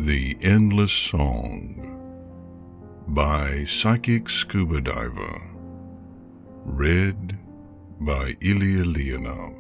The Endless Song by Psychic Scuba Diver. Read by Ilya Leonov.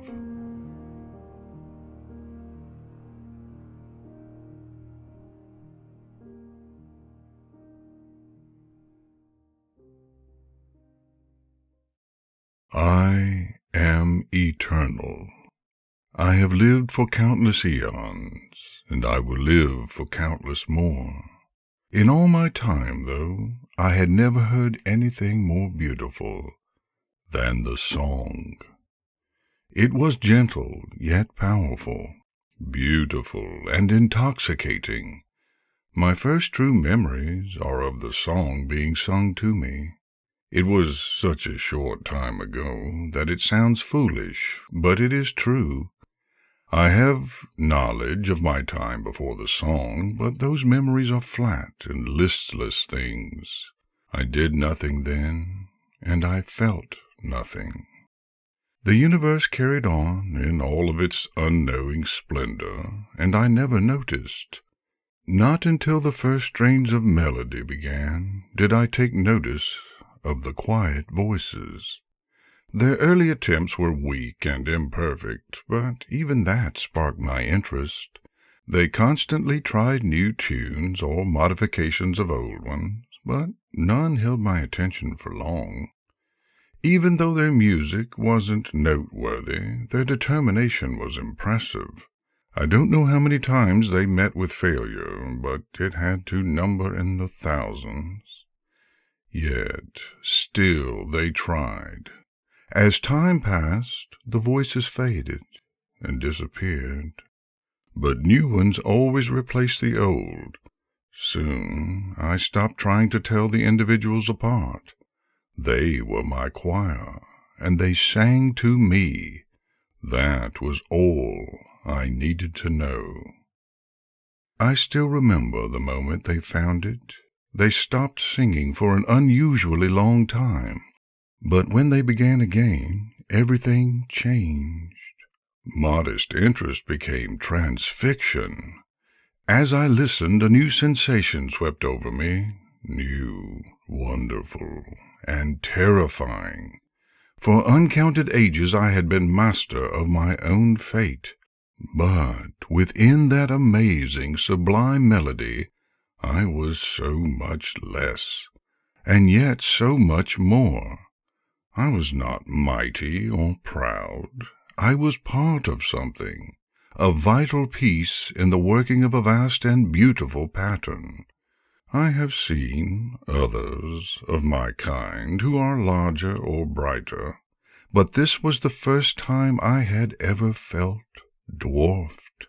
I am eternal. I have lived for countless eons, and I will live for countless more. In all my time, though, I had never heard anything more beautiful than the song. It was gentle, yet powerful, beautiful, and intoxicating. My first true memories are of the song being sung to me. It was such a short time ago that it sounds foolish, but it is true. I have knowledge of my time before the song, but those memories are flat and listless things. I did nothing then, and I felt nothing. The universe carried on in all of its unknowing splendor, and I never noticed. Not until the first strains of melody began did I take notice of the quiet voices. Their early attempts were weak and imperfect, but even that sparked my interest. They constantly tried new tunes or modifications of old ones, but none held my attention for long. Even though their music wasn't noteworthy, their determination was impressive. I don't know how many times they met with failure, but it had to number in the thousands. Yet still they tried. As time passed, the voices faded and disappeared, but new ones always replaced the old. Soon I stopped trying to tell the individuals apart. They were my choir, and they sang to me. That was all I needed to know. I still remember the moment they found it. They stopped singing for an unusually long time. But when they began again, everything changed. Modest interest became transfixion. As I listened, a new sensation swept over me, new, wonderful, and terrifying. For uncounted ages I had been master of my own fate. But within that amazing, sublime melody, I was so much less, and yet so much more. I was not mighty or proud. I was part of something, a vital piece in the working of a vast and beautiful pattern. I have seen others of my kind who are larger or brighter, but this was the first time I had ever felt dwarfed.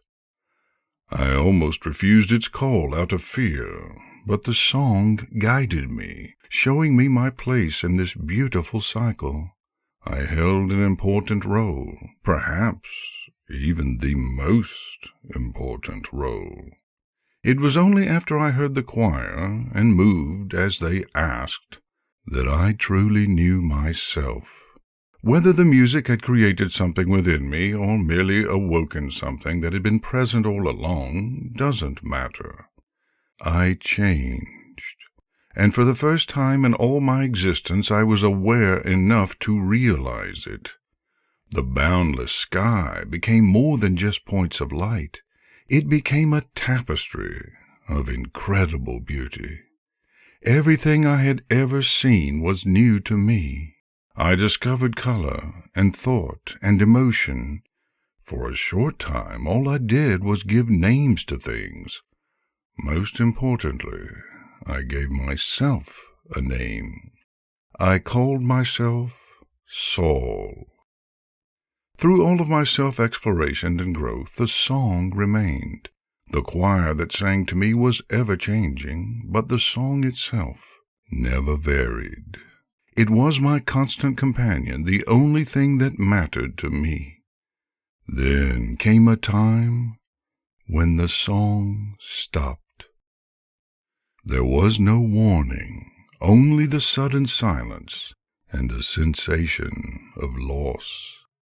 I almost refused its call out of fear, but the song guided me, showing me my place in this beautiful cycle. I held an important role, perhaps even the most important role. It was only after I heard the choir, and moved as they asked, that I truly knew myself. Whether the music had created something within me, or merely awoken something that had been present all along, doesn't matter. I changed, and for the first time in all my existence I was aware enough to realize it. The boundless sky became more than just points of light. It became a tapestry of incredible beauty. Everything I had ever seen was new to me. I discovered color and thought and emotion. For a short time all I did was give names to things. Most importantly, I gave myself a name. I called myself Saul. Through all of my self-exploration and growth, the song remained. The choir that sang to me was ever-changing, but the song itself never varied. It was my constant companion, the only thing that mattered to me. Then came a time when the song stopped. There was no warning, only the sudden silence and a sensation of loss.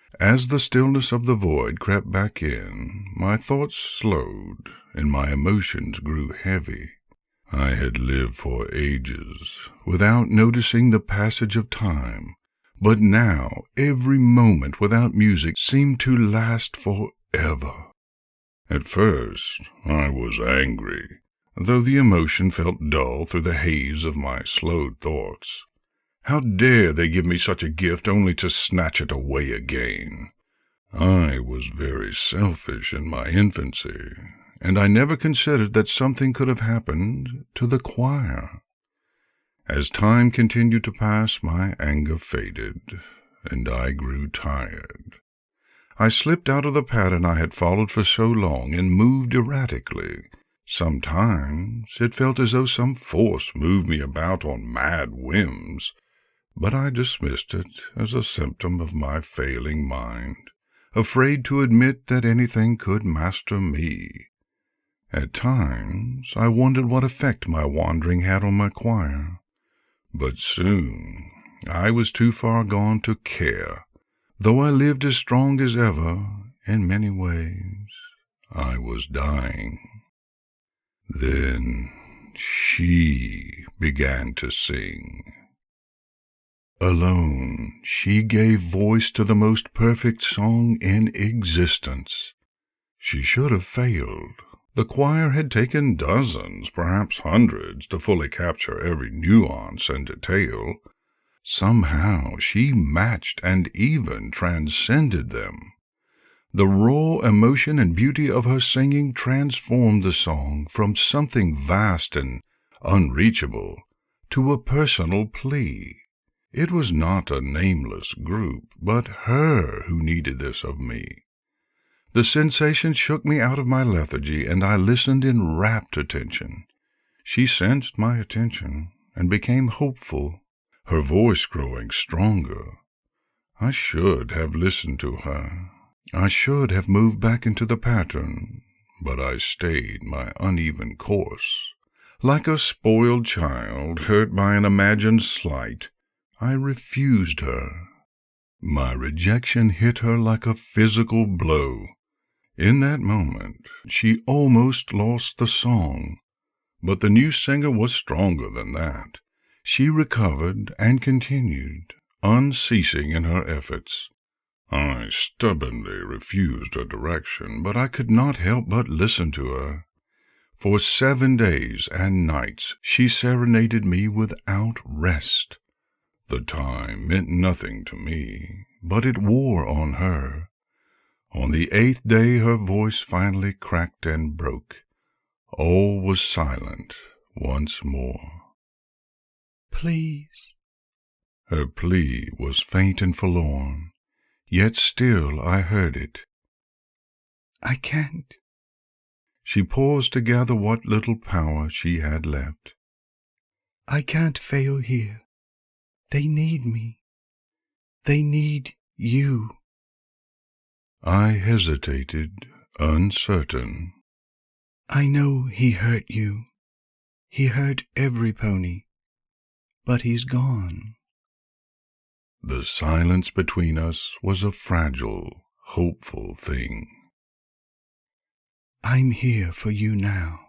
As the stillness of the void crept back in, my thoughts slowed, and my emotions grew heavy. I had lived for ages, without noticing the passage of time, but now every moment without music seemed to last forever. At first I was angry, though the emotion felt dull through the haze of my slowed thoughts. How dare they give me such a gift only to snatch it away again? I was very selfish in my infancy, and I never considered that something could have happened to the choir. As time continued to pass, my anger faded, and I grew tired. I slipped out of the pattern I had followed for so long and moved erratically. Sometimes it felt as though some force moved me about on mad whims, but I dismissed it as a symptom of my failing mind, afraid to admit that anything could master me. At times I wondered what effect my wandering had on my choir, but soon I was too far gone to care. Though I lived as strong as ever, in many ways I was dying. Then she began to sing. Alone, she gave voice to the most perfect song in existence. She should have failed. The choir had taken dozens, perhaps hundreds, to fully capture every nuance and detail. Somehow she matched and even transcended them. The raw emotion and beauty of her singing transformed the song from something vast and unreachable to a personal plea. It was not a nameless group, but her who needed this of me. The sensation shook me out of my lethargy, and I listened in rapt attention. She sensed my attention, and became hopeful, her voice growing stronger. I should have listened to her. I should have moved back into the pattern, but I stayed my uneven course. Like a spoiled child, hurt by an imagined slight, I refused her. My rejection hit her like a physical blow. In that moment, she almost lost the song, but the new singer was stronger than that. She recovered and continued, unceasing in her efforts. I stubbornly refused her direction, but I could not help but listen to her. For 7 days and nights she serenaded me without rest. The time meant nothing to me, but it wore on her. On the 8th day her voice finally cracked and broke. All was silent once more. "Please." Her plea was faint and forlorn, yet still I heard it. "I can't." She paused to gather what little power she had left. "I can't fail here. They need me. They need you." I hesitated, uncertain. "I know he hurt you. He hurt every pony. But he's gone." The silence between us was a fragile, hopeful thing. "I'm here for you now."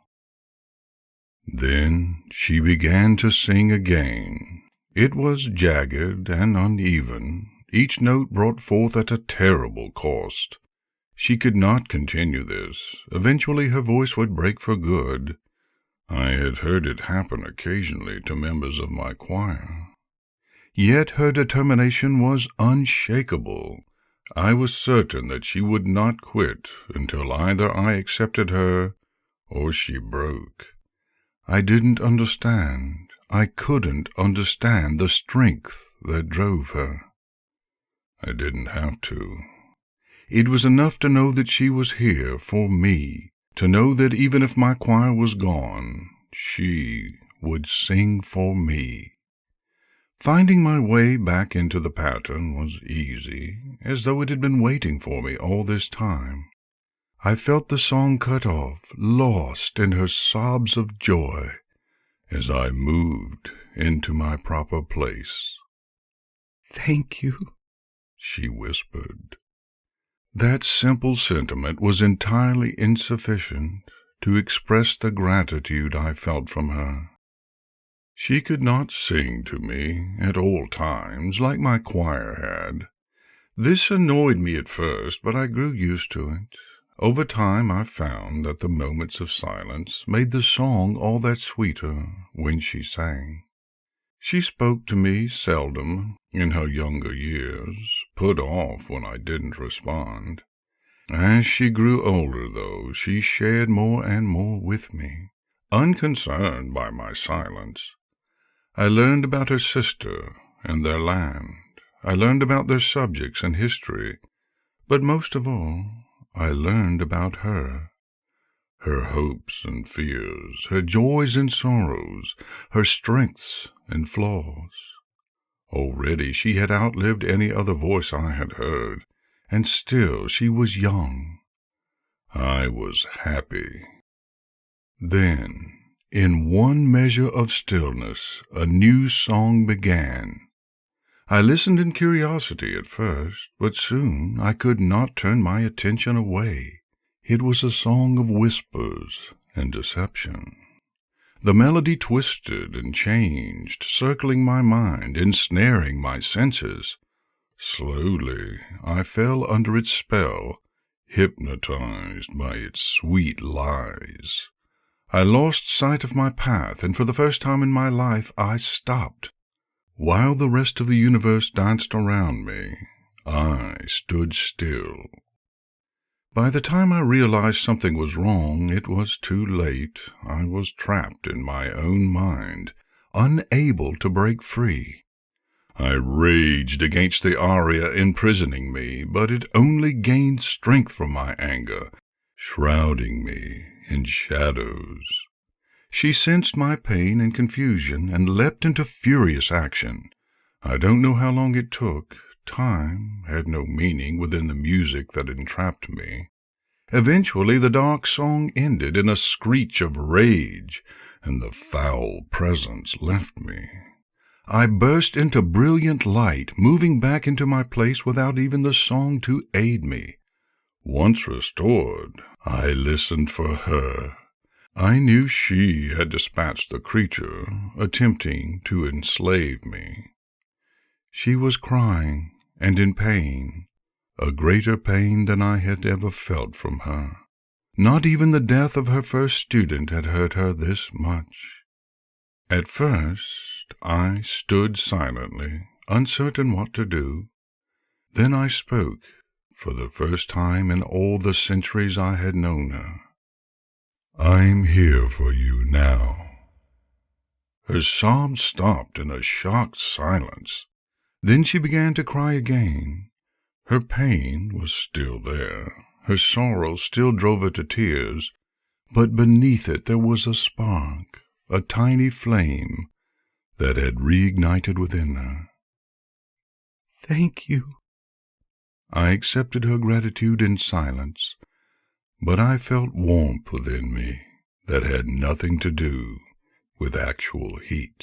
Then she began to sing again. It was jagged and uneven. Each note brought forth at a terrible cost. She could not continue this. Eventually her voice would break for good. I had heard it happen occasionally to members of my choir. Yet her determination was unshakable. I was certain that she would not quit until either I accepted her or she broke. I didn't understand. I couldn't understand the strength that drove her. I didn't have to. It was enough to know that she was here for me, to know that even if my choir was gone, she would sing for me. Finding my way back into the pattern was easy, as though it had been waiting for me all this time. I felt the song cut off, lost in her sobs of joy, as I moved into my proper place. "Thank you," she whispered. That simple sentiment was entirely insufficient to express the gratitude I felt from her. She could not sing to me at all times like my choir had. This annoyed me at first, but I grew used to it. Over time I found that the moments of silence made the song all that sweeter when she sang. She spoke to me seldom in her younger years, put off when I didn't respond. As she grew older, though, she shared more and more with me, unconcerned by my silence. I learned about her sister and their land. I learned about their subjects and history, but most of all, I learned about her. Her hopes and fears, her joys and sorrows, her strengths and flaws. Already she had outlived any other voice I had heard, and still she was young. I was happy. Then, in one measure of stillness, a new song began. I listened in curiosity at first, but soon I could not turn my attention away. It was a song of whispers and deception. The melody twisted and changed, circling my mind, ensnaring my senses. Slowly I fell under its spell, hypnotized by its sweet lies. I lost sight of my path, and for the first time in my life I stopped. While the rest of the universe danced around me, I stood still. By the time I realized something was wrong, it was too late. I was trapped in my own mind, unable to break free. I raged against the aria imprisoning me, but it only gained strength from my anger, shrouding me in shadows. She sensed my pain and confusion and leapt into furious action. I don't know how long it took. Time had no meaning within the music that entrapped me. Eventually the dark song ended in a screech of rage, and the foul presence left me. I burst into brilliant light, moving back into my place without even the song to aid me. Once restored, I listened for her. I knew she had dispatched the creature attempting to enslave me. She was crying and in pain, a greater pain than I had ever felt from her. Not even the death of her first student had hurt her this much. At first I stood silently, uncertain what to do. Then I spoke, for the first time in all the centuries I had known her. "I'm here for you now." Her sobs stopped in a shocked silence. Then she began to cry again. Her pain was still there. Her sorrow still drove her to tears, but beneath it there was a spark, a tiny flame that had reignited within her. "Thank you." I accepted her gratitude in silence, but I felt warmth within me that had nothing to do with actual heat.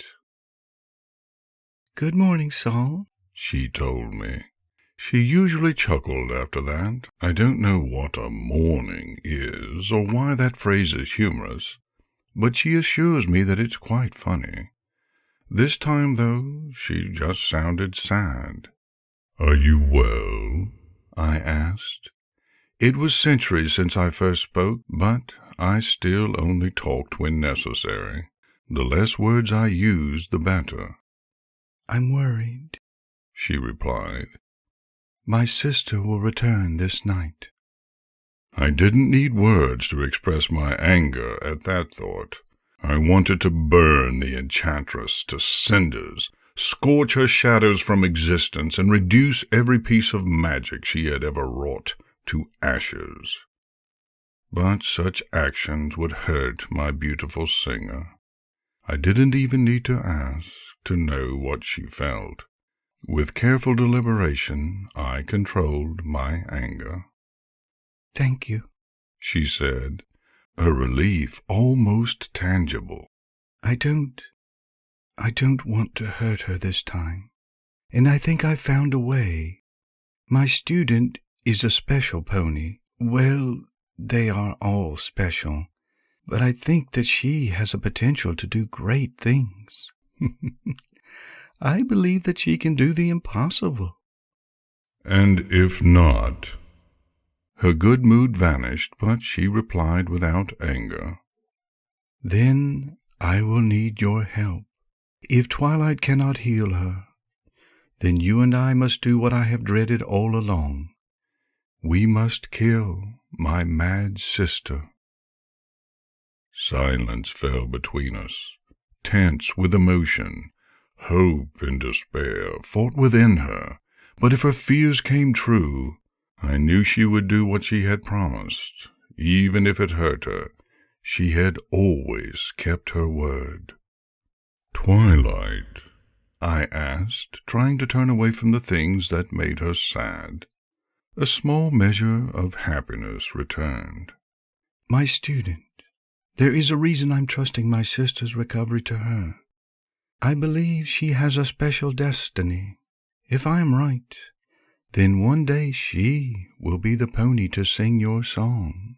"Good morning, Saul," she told me. She usually chuckled after that. I don't know what a morning is, or why that phrase is humorous, but she assures me that it's quite funny. This time, though, she just sounded sad. "Are you well?" I asked. It was centuries since I first spoke, but I still only talked when necessary. The less words I used, the better. "I'm worried," she replied. "My sister will return this night." I didn't need words to express my anger at that thought. I wanted to burn the enchantress to cinders, scorch her shadows from existence, and reduce every piece of magic she had ever wrought to ashes. But such actions would hurt my beautiful singer. I didn't even need to ask to know what she felt. With careful deliberation, I controlled my anger. "Thank you," she said, her relief almost tangible. I don't want to hurt her this time, and I think I've found a way. My student is a special pony. Well, they are all special, but I think that she has a potential to do great things. I believe that she can do the impossible. And if not? Her good mood vanished, but she replied without anger. Then I will need your help. If Twilight cannot heal her, then you and I must do what I have dreaded all along. We must kill my mad sister. Silence fell between us, tense with emotion. Hope and despair fought within her, but if her fears came true, I knew she would do what she had promised. Even if it hurt her, she had always kept her word. "Twilight?" I asked, trying to turn away from the things that made her sad. A small measure of happiness returned. My student, there is a reason I'm trusting my sister's recovery to her. I believe she has a special destiny. If I am right, then one day she will be the pony to sing your song.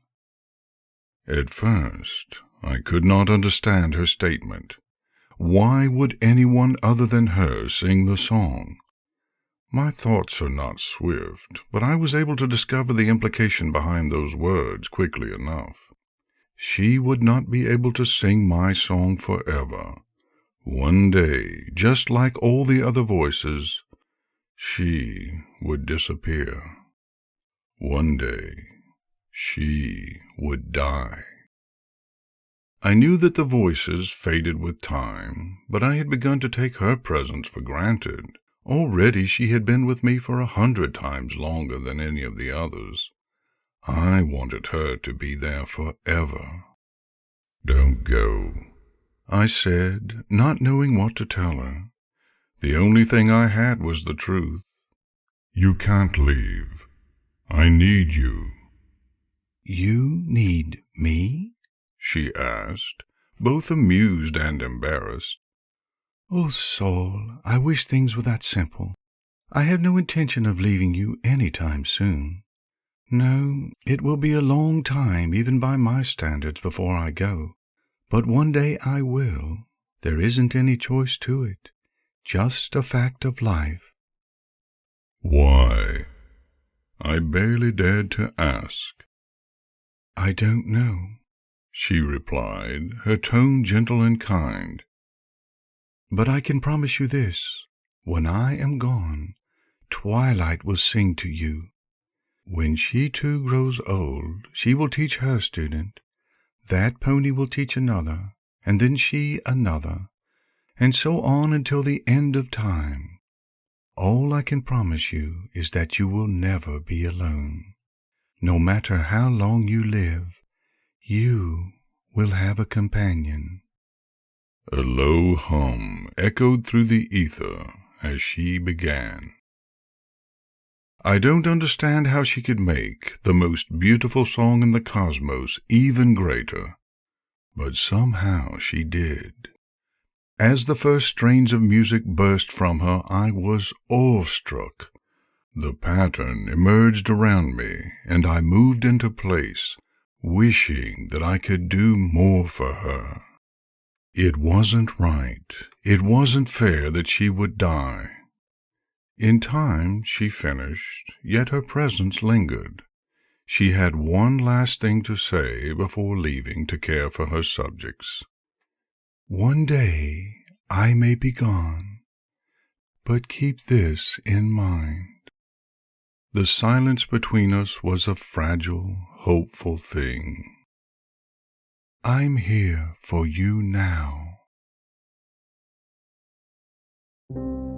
At first, I could not understand her statement. Why would anyone other than her sing the song? My thoughts are not swift, but I was able to discover the implication behind those words quickly enough. She would not be able to sing my song forever. One day, just like all the other voices, she would disappear. One day, she would die. I knew that the voices faded with time, but I had begun to take her presence for granted. Already she had been with me for 100 times longer than any of the others. I wanted her to be there forever. "Don't go," I said, not knowing what to tell her. The only thing I had was the truth. "You can't leave. I need you." You need me? She asked, both amused and embarrassed. Oh, Saul, I wish things were that simple. I have no intention of leaving you any time soon. No, it will be a long time, even by my standards, before I go. But one day I will. There isn't any choice to it. Just a fact of life. "Why?" I barely dared to ask. I don't know, she replied, her tone gentle and kind. But I can promise you this. When I am gone, Twilight will sing to you. When she too grows old, she will teach her student. That pony will teach another, and then she another, and so on until the end of time. All I can promise you is that you will never be alone. No matter how long you live, you will have a companion. A low hum echoed through the ether as she began. I don't understand how she could make the most beautiful song in the cosmos even greater, but somehow she did. As the first strains of music burst from her, I was awestruck. The pattern emerged around me, and I moved into place, wishing that I could do more for her. It wasn't right, it wasn't fair that she would die. In time she finished, yet her presence lingered. She had one last thing to say before leaving to care for her subjects. One day I may be gone, but keep this in mind. The silence between us was a fragile, hopeful thing. I'm here for you now.